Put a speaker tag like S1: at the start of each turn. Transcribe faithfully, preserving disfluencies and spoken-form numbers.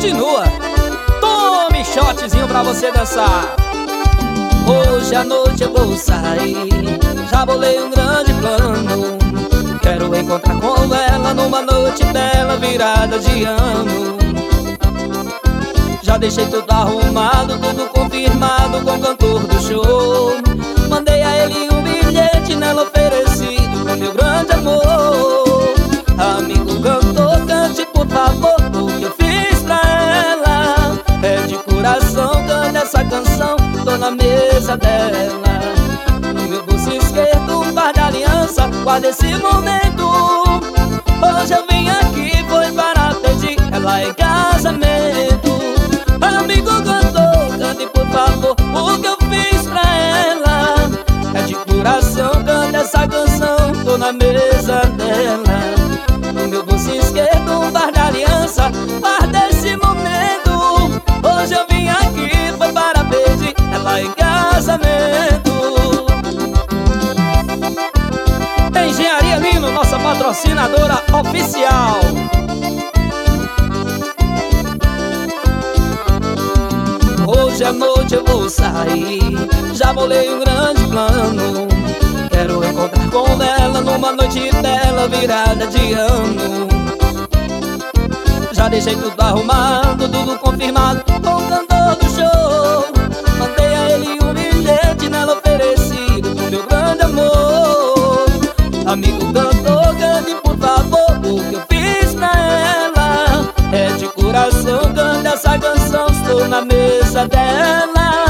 S1: continua. Tome shotzinho pra você dançar. Hoje à noite eu vou sair, já bolei um grande plano. Quero encontrar com ela numa noite bela, virada de ano. Já deixei tudo arrumado, tudo confirmado com o cantor do show. Mandei a ele um bilhete, nela oferecido com meu grande amor. Amigo cantor, cante por favor o que eu fiz pra ela. É de coração, cante essa canção, tô na mesa dela. No meu bolso esquerdo um par de aliança, guarda esse momento. Hoje eu vim aqui, foi para pedir ela em casamento. Amigo cantor, cante por favor o que eu fiz pra ela. É de coração, canta essa canção, tô na mesa dela. No meu bolso esquerdo um par de aliança, guarda esse momento. Hoje eu vim aqui, foi para pedir ela em casamento. Engenharia Lino, nossa patrocinadora oficial. Hoje à noite eu vou sair, já bolei um grande plano. Quero encontrar com ela numa noite bela, virada de ano. Já deixei tudo arrumado, tudo confirmado com o cantor do show. Mandei a ele um bilhete, nela oferecido com meu grande amor. Amigo cantor, cante por favor o que eu fiz pra ela. É de coração, canta essa canção, estou na mesa dela.